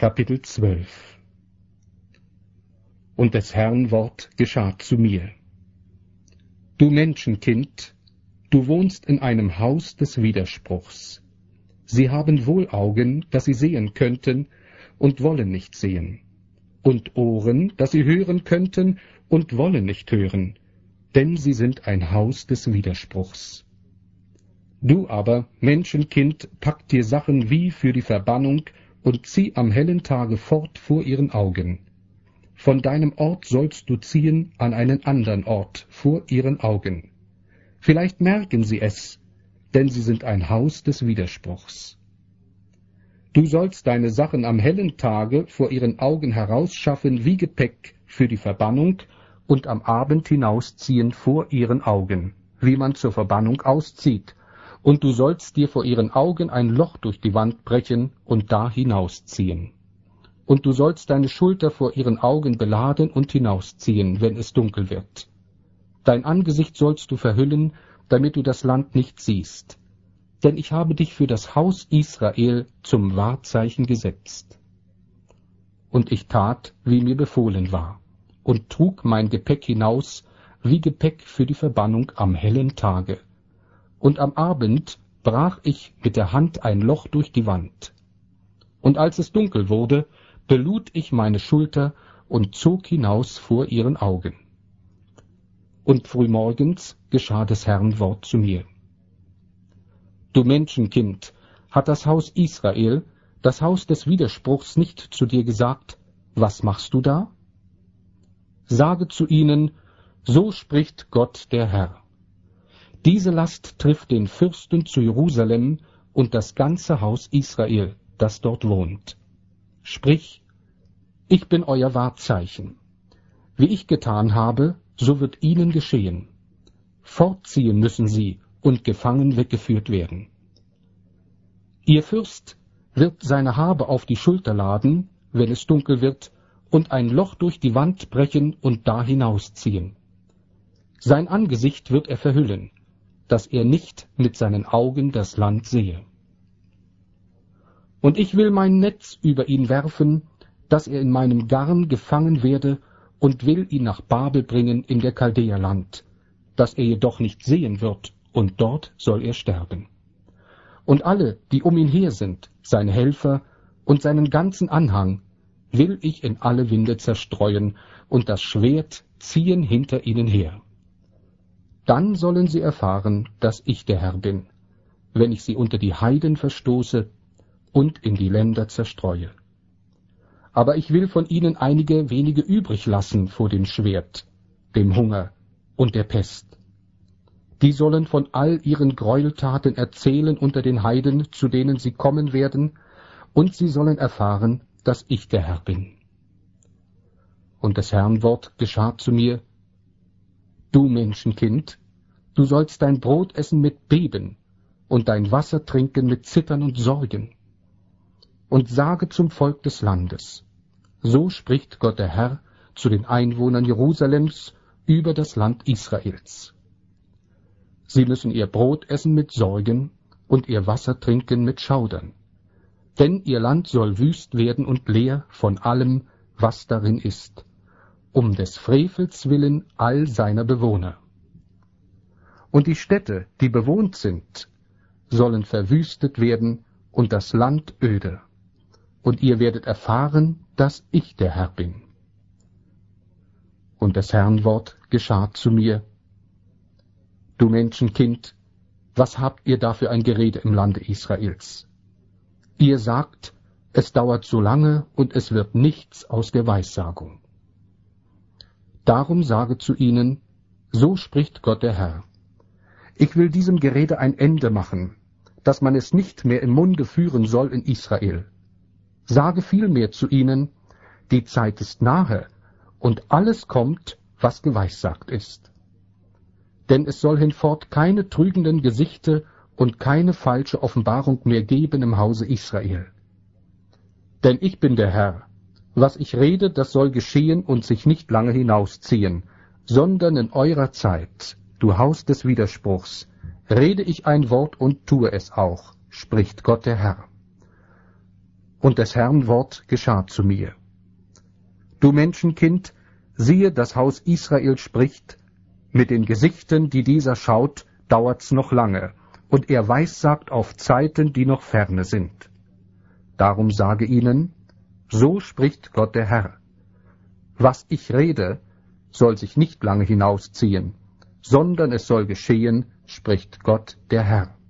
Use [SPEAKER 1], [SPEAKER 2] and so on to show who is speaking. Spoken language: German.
[SPEAKER 1] Kapitel 12. Und des Herrn Wort geschah zu mir. Du Menschenkind, du wohnst in einem Haus des Widerspruchs. Sie haben wohl Augen, dass sie sehen könnten, und wollen nicht sehen, und Ohren, dass sie hören könnten, und wollen nicht hören, denn sie sind ein Haus des Widerspruchs. Du aber, Menschenkind, pack dir Sachen wie für die Verbannung und zieh am hellen Tage fort vor ihren Augen. Von deinem Ort sollst du ziehen an einen anderen Ort vor ihren Augen. Vielleicht merken sie es, denn sie sind ein Haus des Widerspruchs. Du sollst deine Sachen am hellen Tage vor ihren Augen herausschaffen wie Gepäck für die Verbannung und am Abend hinausziehen vor ihren Augen, wie man zur Verbannung auszieht, und du sollst dir vor ihren Augen ein Loch durch die Wand brechen und da hinausziehen. Und du sollst deine Schulter vor ihren Augen beladen und hinausziehen, wenn es dunkel wird. Dein Angesicht sollst du verhüllen, damit du das Land nicht siehst. Denn ich habe dich für das Haus Israel zum Wahrzeichen gesetzt. Und ich tat, wie mir befohlen war, und trug mein Gepäck hinaus, wie Gepäck für die Verbannung am hellen Tage. Und am Abend brach ich mit der Hand ein Loch durch die Wand. Und als es dunkel wurde, belud ich meine Schulter und zog hinaus vor ihren Augen. Und frühmorgens geschah des Herrn Wort zu mir. Du Menschenkind, hat das Haus Israel, das Haus des Widerspruchs, nicht zu dir gesagt, was machst du da? Sage zu ihnen, so spricht Gott der Herr. Diese Last trifft den Fürsten zu Jerusalem und das ganze Haus Israel, das dort wohnt. Sprich, ich bin euer Wahrzeichen. Wie ich getan habe, so wird ihnen geschehen. Fortziehen müssen sie und gefangen weggeführt werden. Ihr Fürst wird seine Habe auf die Schulter laden, wenn es dunkel wird, und ein Loch durch die Wand brechen und da hinausziehen. Sein Angesicht wird er verhüllen, dass er nicht mit seinen Augen das Land sehe. Und ich will mein Netz über ihn werfen, dass er in meinem Garn gefangen werde, und will ihn nach Babel bringen in der Chaldäerland, dass er jedoch nicht sehen wird, und dort soll er sterben. Und alle, die um ihn her sind, seine Helfer und seinen ganzen Anhang, will ich in alle Winde zerstreuen und das Schwert ziehen hinter ihnen her. Dann sollen sie erfahren, dass ich der Herr bin, wenn ich sie unter die Heiden verstoße und in die Länder zerstreue. Aber ich will von ihnen einige wenige übrig lassen vor dem Schwert, dem Hunger und der Pest. Die sollen von all ihren Gräueltaten erzählen unter den Heiden, zu denen sie kommen werden, und sie sollen erfahren, dass ich der Herr bin. Und des Herrn Wort geschah zu mir, du Menschenkind, du sollst dein Brot essen mit Beben und dein Wasser trinken mit Zittern und Sorgen. Und sage zum Volk des Landes, so spricht Gott der Herr zu den Einwohnern Jerusalems über das Land Israels. Sie müssen ihr Brot essen mit Sorgen und ihr Wasser trinken mit Schaudern. Denn ihr Land soll wüst werden und leer von allem, was darin ist, um des Frevels willen all seiner Bewohner. Und die Städte, die bewohnt sind, sollen verwüstet werden und das Land öde. Und ihr werdet erfahren, dass ich der Herr bin. Und des Herrn Wort geschah zu mir, du Menschenkind, was habt ihr da für ein Gerede im Lande Israels? Ihr sagt, es dauert so lange und es wird nichts aus der Weissagung. Darum sage zu ihnen, so spricht Gott der Herr. Ich will diesem Gerede ein Ende machen, dass man es nicht mehr im Munde führen soll in Israel. Sage vielmehr zu ihnen, die Zeit ist nahe und alles kommt, was geweissagt ist. Denn es soll hinfort keine trügenden Gesichte und keine falsche Offenbarung mehr geben im Hause Israel. Denn ich bin der Herr. Was ich rede, das soll geschehen und sich nicht lange hinausziehen, sondern in eurer Zeit, du Haus des Widerspruchs, rede ich ein Wort und tue es auch, spricht Gott der Herr. und des Herrn Wort geschah zu mir. Du Menschenkind, siehe, das Haus Israel spricht, mit den Gesichten, die dieser schaut, dauert's noch lange, und er weissagt auf Zeiten, die noch ferne sind. Darum sage ihnen, so spricht Gott der Herr. Was ich rede, soll sich nicht lange hinausziehen, sondern es soll geschehen, spricht Gott der Herr.